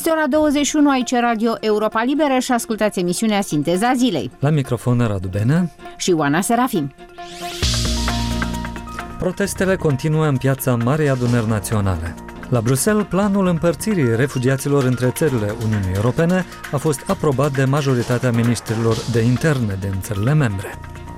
Este ora 21 aici Radio Europa Liberă și ascultați emisiunea Sinteza Zilei. La microfon Radu Benea și Oana Serafim. Protestele continuă în piața Marei Adunări Naționale. La Bruxelles, planul împărțirii refugiaților între țările Uniunii Europene a fost aprobat de majoritatea ministrilor de interne din țările membre.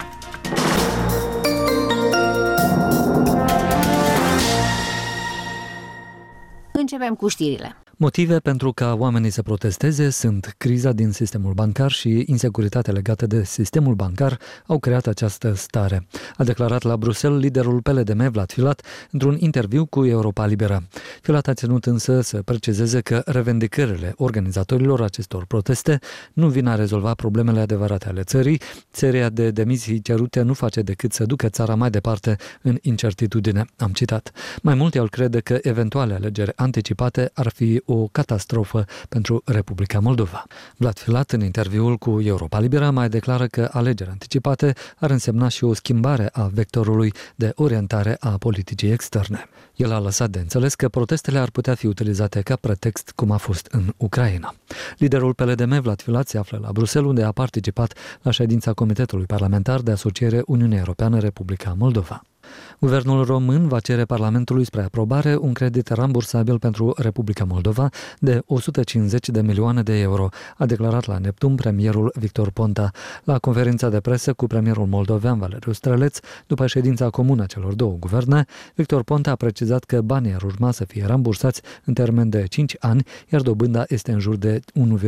Începem cu știrile. Motive pentru ca oamenii să protesteze sunt criza din sistemul bancar și insecuritatea legată de sistemul bancar au creat această stare, a declarat la Bruxelles liderul PLDM Vlad Filat într-un interviu cu Europa Liberă. Filat a ținut însă să precizeze că revendicările organizatorilor acestor proteste nu vin a rezolva problemele adevărate ale țării. Seria de demisii cerute nu face decât să ducă țara mai departe în incertitudine, am citat. Mai mult, el crede că eventuale alegeri anticipate ar fi o catastrofă pentru Republica Moldova. Vlad Filat, în interviul cu Europa Liberă, mai declară că alegeri anticipate ar însemna și o schimbare a vectorului de orientare a politicii externe. El a lăsat de înțeles că protestele ar putea fi utilizate ca pretext, cum a fost în Ucraina. Liderul PLDM, Vlad Filat, se află la Bruxelles, unde a participat la ședința Comitetului Parlamentar de Asociere Uniunea Europeană-Republica Moldova. Guvernul român va cere Parlamentului spre aprobare un credit rambursabil pentru Republica Moldova de 150 de milioane de euro, a declarat la Neptun premierul Victor Ponta. La conferința de presă cu premierul moldovean Valeriu Străleț, după ședința comună a celor două guverne, Victor Ponta a precizat că banii ar urma să fie rambursați în termen de 5 ani, iar dobânda este în jur de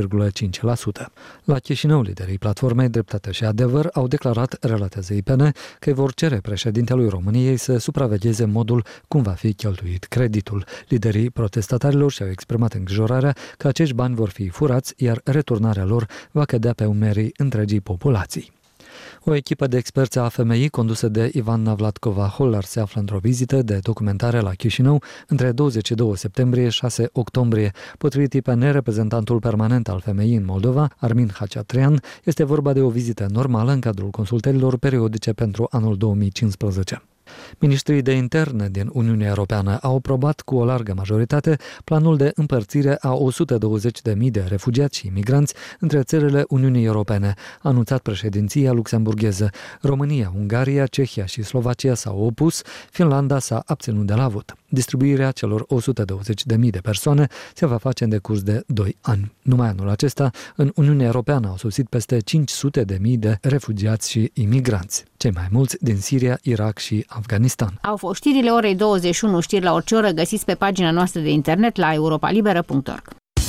1,5%. La Chișinău, liderii platformei Dreptate și Adevăr au declarat, relatează IPN, că vor cere președintelui României să supravegheze modul cum va fi cheltuit creditul. Liderii protestatarilor și-au exprimat îngrijorarea că acești bani vor fi furați, iar returnarea lor va cădea pe umerii întregii populații. O echipă de experți a FMI condusă de Ivana Vladkova-Hollar se află într-o vizită de documentare la Chișinău între 22 septembrie și 6 octombrie. Potrivit IPN, reprezentantul permanent al FMI în Moldova, Armin Hachatrian, este vorba de o vizită normală în cadrul consultărilor periodice pentru anul 2015. Ministrii de interne din Uniunea Europeană au aprobat cu o largă majoritate planul de împărțire a 120.000 de refugiați și imigranți între țările Uniunii Europene, a anunțat președinția luxemburgheză. România, Ungaria, Cehia și Slovacia s-au opus, Finlanda s-a abținut de la vot. Distribuirea celor 120.000 de persoane se va face în decurs de 2 ani. Numai anul acesta, în Uniunea Europeană au sosit peste 500.000 de refugiați și imigranți, cei mai mulți din Siria, Irak și Afganistan. Au fost știrile orei 21, știri la orice oră, găsiți pe pagina noastră de internet la europalibera.org.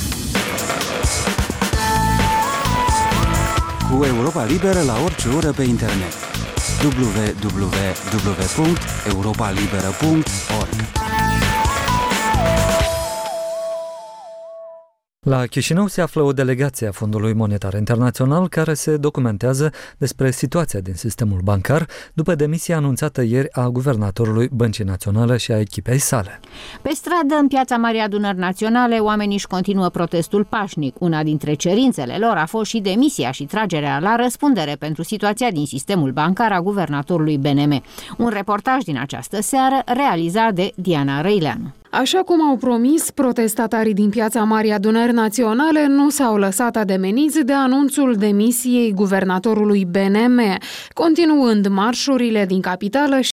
Cu Europa Liberă la orice oră pe internet. www.europalibera.org. La Chișinău se află o delegație a Fondului Monetar Internațional care se documentează despre situația din sistemul bancar după demisia anunțată ieri a guvernatorului Băncii Naționale și a echipei sale. Pe stradă, în piața Marii Adunări Naționale, oamenii își continuă protestul pașnic. Una dintre cerințele lor a fost și demisia și tragerea la răspundere pentru situația din sistemul bancar a guvernatorului BNM. Un reportaj din această seară realizat de Diana Răileanu. Așa cum au promis, protestatarii din piața Marii Adunări Naționale nu s-au lăsat ademeniți de anunțul demisiei guvernatorului BNM, continuând marșurile din capitală